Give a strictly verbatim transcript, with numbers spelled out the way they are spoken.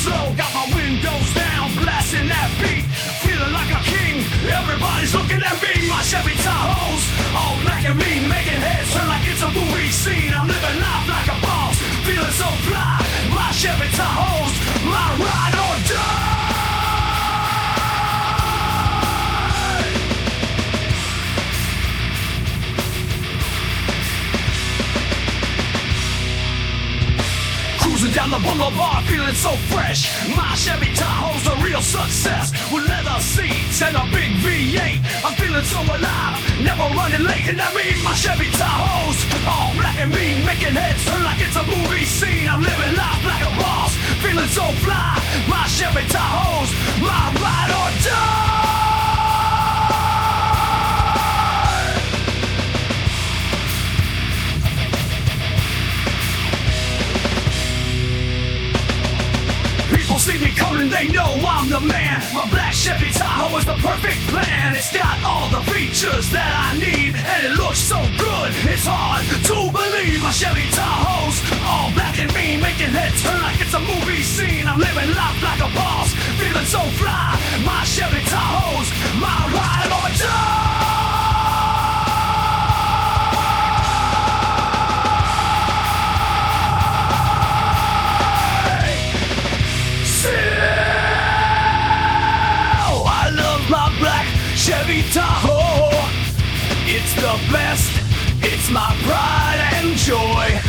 slow, got my windows down, blasting that beat, feeling like a king. Everybody's looking at me. My Chevy Tahoe's all black and mean, making heads turn like it's a movie scene. I'm living life like a boss, feeling so fly. My Chevy Tahoe's my ride or die. Cruising down the boulevard, feeling so fresh. My Chevy Tahoe's a real success, with leather seats and a big V eight. I'm feeling so alive, never running late. And I mean my Chevy Tahoe's all black and mean, making heads turn like it's a movie scene. I'm living life like a boss, feeling so fly. My Chevy Tahoe's my ride or die. People see me coming, they know I'm the man. My black Chevy Tahoe is the perfect plan. It's got all the features that I need, and it looks so good, it's hard to believe. My Chevy Tahoe's all black and mean, making heads turn like it's a movie scene. I'm living life like a boss, feeling so fly. My Chevy Tahoe's my ride or die. Chevy Tahoe, it's the best, it's my pride and joy.